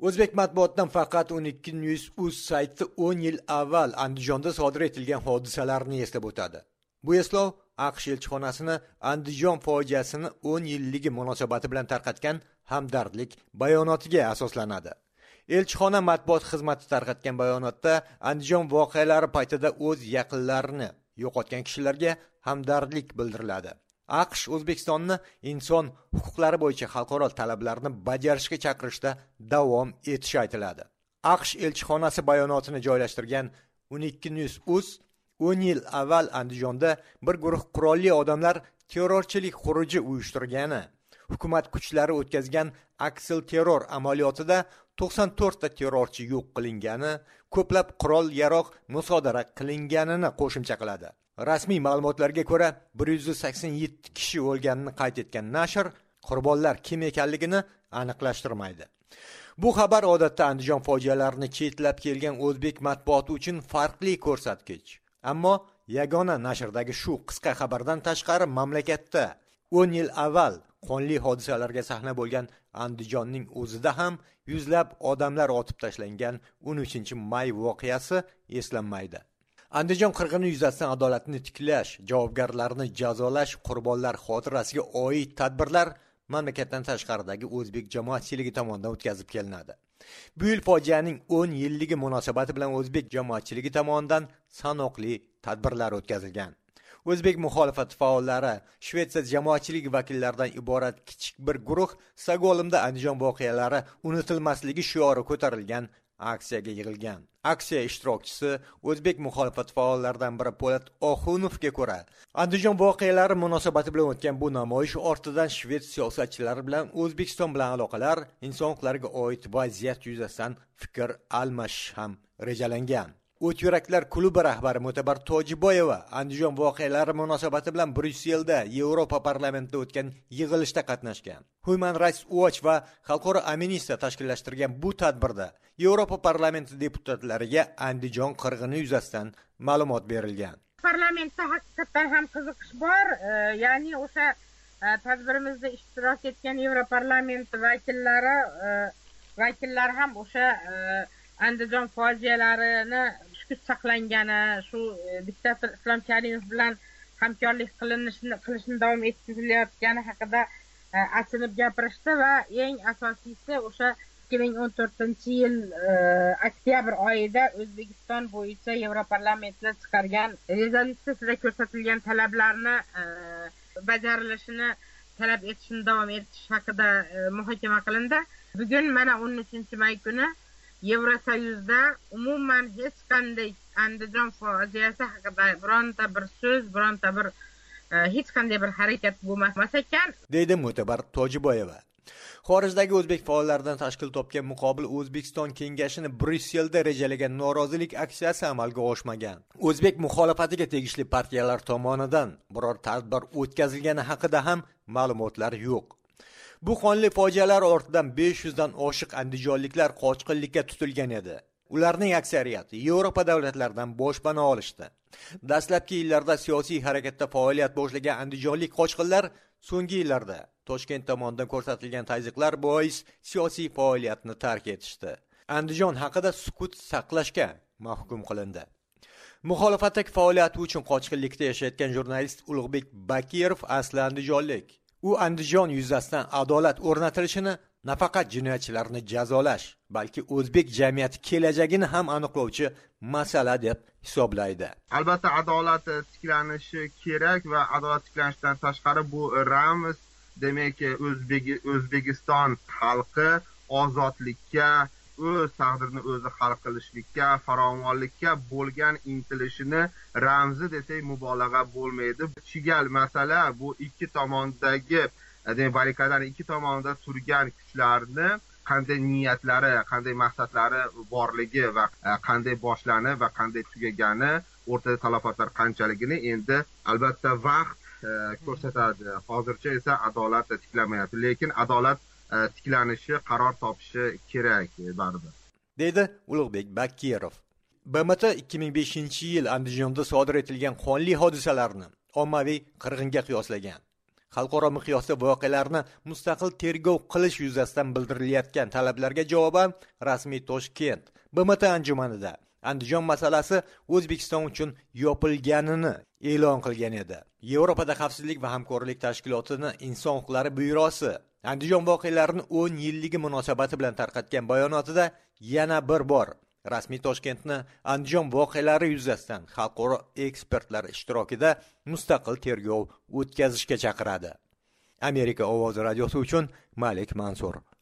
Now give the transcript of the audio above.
O'zbek matbuotidan faqat 12news.uz sayti 10 yil avval Andijonda sodir etilgan hodisalarni eslab o'tadi. Bu eslov AQSh elchixonasini Andijon fojiasini 10 yilligi munosabati bilan tarqatgan hamdardlik bayonotiga asoslanadi. Elchixona matbuot xizmati tarqatgan bayonotda Andijon voqealari paytida o'z yaqinlarini yo'qotgan kishilarga hamdardlik bildiriladi. AQSh O'zbekistonni inson huquqlari bo'yicha xalqaro talablarni bajarishga chaqirishda davom etishi aytiladi. AQSh elchixonasi bayonotini joylashtirgan 12news.uz 10 yil avval Andijonda bir guruh qurolli odamlar terrorchilik xuruji uyushtirgani, hukumat kuchlari o'tkazgan aksil terror amaliyotida 94 ta terrorchi yo'q qilingani, ko'plab qurol-yarog' musodara qilinganini qo'shimcha qiladi. Rasmiy ma'lumotlarga ko'ra 187 kishi o'lganini qayd etgan nashr qurbonlar kim ekanligini aniqlashtirmaydi. Bu xabar odatda Andijon fojialarini chetlab kelgan o'zbek matbuoti uchun farqli ko'rsatkich. Ammo yagona nashrdagi shu qisqa xabardan tashqari mamlakatda 10 yil avval qonli hodisalarga sahna bo'lgan Andijonning o'zida ham yuzlab odamlar otib tashlangan 13-may voqeasi eslanmaydi. Andijon qirg'ini yuzasidan adolatni tiklash, javobgarlarni jazolash, qurbonlar xotirasiga oid tadbirlar mamlakatdan tashqaridagi o'zbek jamoatchiligi tomonidan o'tkazib kelinadi. Bu yil fojianing 10 yilligi munosabati bilan o'zbek jamoatchiligi tomonidan sanoqli tadbirlar o'tkazilgan. O'zbek muxolifat faollari, Shvetsiya jamoatchiligi vakillaridan iborat kichik bir guruh Stokgolmda Andijon voqealari unutilmasligi shiori ko'tarilgan aksiyaga yig'ilgan. Aksiya ishtirokchisi o'zbek muxolifat faollaridan biri Po'lat Oxunovga ko'ra, Andijon voqealari munosabati bilan o'tgan bu namoyish ortidan shved siyosatchilari bilan O'zbekiston bilan aloqalar, inson huquqlariga oid vaziyat yuzasidan fikr almashish ham rejalangan. O't yuraklar klubi rahbari Mo'tabar Tojiboyeva Andijon voqealari munosabati bilan Bryusselda Yevropa parlamentida o'tgan yig'ilishda qatnashgan. Human Rights Watch va Xalqaro Amnistiya tashkillashtirgan bu tadbirda Yevropa parlamenti deputatlariga Andijon qirg'ini yuzasidan ma'lumot berilgan. Parlamentda haqiqatan ham qiziqish bor, ya'ni o'sha tadbirimizda ishtirok etgan Yevropa parlamenti vakillari ham o'sha Andijon fojialarini sukut saqlangani, shu diktator Islom Karimov bilan hamkorlik qilishni davom ettirilayotgani haqida achinib gapirishdi va eng asosiysi o'sha 2014-yil oktyabr oyida O'zbekiston bo'yicha Yevroparlamentlar chiqargan rezolyutsiyasida ko'rsatilgan talablarni bajarilishini talab etishni davom etish haqida muhokama qilindi. Bugun mana 13-may kuni Yevrosoyuzda umuman hech qanday Andijon fojiasi haqida bironta bir so'z, bironta bir hech qanday bir harakat bo'lmas ekan, deydi Mo'tabar Tojiboyeva. Xorijdagi o'zbek faollaridan tashkil topgan muqobil O'zbekiston kengashini Bryusselda rejalagan norozilik aksiyasi amalga oshmagan. O'zbek muxolifatiga tegishli partiyalar tomonidan biror tadbir o'tkazilgani haqida ham ma'lumotlar yo'q. Bu qonli fojialar ortidan 500 dan oshiq andijonliklar qochqinlikka tutilgan edi. Ularning aksariyati Yevropa davlatlaridan boshpana olishdi. Dastlabki yillarda siyosiy harakatda faoliyat boshlagan andijonlik qochqinlar so'nggi yillarda Toshkent tomonidan ko'rsatilgan tazyiqlar bois siyosiy faoliyatni tark etishdi. Andijon haqida sukut saqlashga mahkum qilindi. Muxolifatdagi faoliyati uchun qochqinlikda yashayotgan jurnalist Ulug'bek Bakirov asli andijonlik. U Andijon yuzasidan adolat o'rnatilishini nafaqat jinoyatchilarni jazolash, balki o'zbek jamiyati kelajagini ham aniqlovchi masala deb hisoblaydi. Albatta adolat tiklanishi kerak va adolat tiklanishidan tashqari bu ramz, demak O'zbekiston xalqi ozodlikka, o'z taqdirini o'zi hal qilishlikka, farovonlikka bo'lgan intilishini ramzi desak mubolag'a bo'lmaydi. Chigal masala bu ikki tomondagi, demak barrikadaning ikki tomonida turgan kuchlarni qanday niyatlari, qanday maqsadlari borligi va qanday boshlanib va qanday tugagani, o'rtada talafotlar qanchaligini endi albatta vaqt ko'rsatadi. Hozircha esa adolat tiklanmayapti, lekin adolat tiklanishi, qaror topishi kerak baribir, deydi Ulug'bek Bakirov. BMT 2005-yil Andijonda sodir etilgan qonli hodisalarni ommaviy qirg'inga qiyoslagan. xalqaro miqyosda voqealarni mustaqil tergov qilish yuzasidan bildirilayotgan talablarga javoban rasmiy Toshkent BMT anjumanida Andijon masalasi O'zbekiston uchun yopilganini e'lon qilgan edi. Yevropada xavfsizlik va hamkorlik tashkilotining inson huquqlari byurosi Andijon voqealarini 10 yilligi munosabati bilan tarqatgan bayonotida yana bir bor rasmiy Toshkentni Andijon voqealari yuzasidan xalqaro ekspertlar ishtirokida mustaqil tergov o'tkazishga chaqiradi. Amerika ovozi radiosi uchun Malik Mansur.